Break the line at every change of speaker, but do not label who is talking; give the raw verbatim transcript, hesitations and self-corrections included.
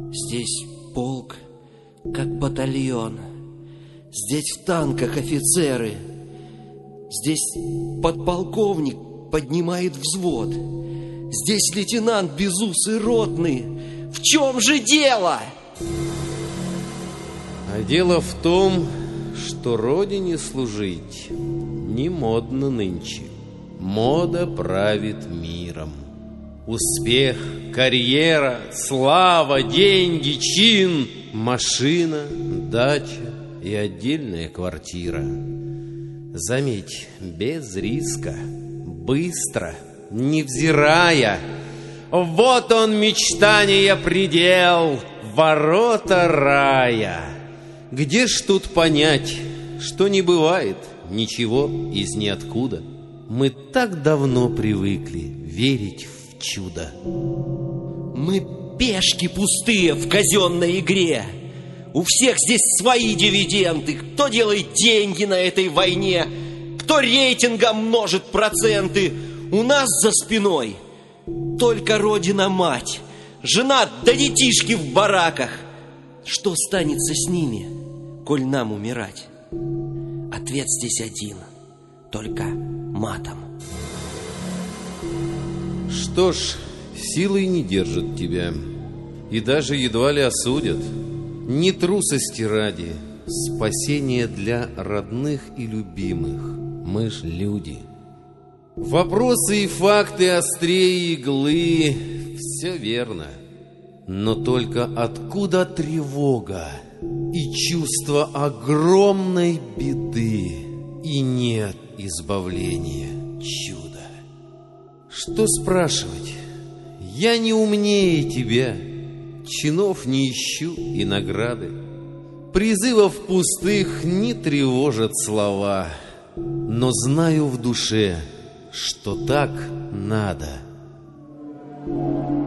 Здесь полк, как батальон. Здесь в танках офицеры. Здесь подполковник поднимает взвод. Здесь лейтенант безусый ротный. В чем же дело?
А дело в том, что родине служить не модно нынче. Мода правит миром. Успех, карьера, слава, деньги, чин, машина, дача и отдельная квартира. Заметь, без риска, быстро, невзирая. Вот он, мечтания предел, ворота рая. Где ж тут понять, что не бывает ничего из ниоткуда? Мы так давно привыкли верить в чудо.
Мы пешки пустые в казенной игре. У всех здесь свои дивиденды. Кто делает деньги на этой войне, кто рейтингом множит проценты. У нас за спиной только Родина-мать, жена да детишки в бараках. Что станется с ними, коль нам умирать? Ответ здесь один, только матом.
Что ж, силой не держит тебя, и даже едва ли осудят. Не трусости ради, спасение для родных и любимых. Мы ж люди. Вопросы и факты острее иглы, все верно. Но только откуда тревога и чувство огромной беды, и нет избавления, чуда? Что спрашивать? Я не умнее тебя, чинов не ищу и награды. Призывов пустых не тревожат слова, но знаю в душе, что так надо.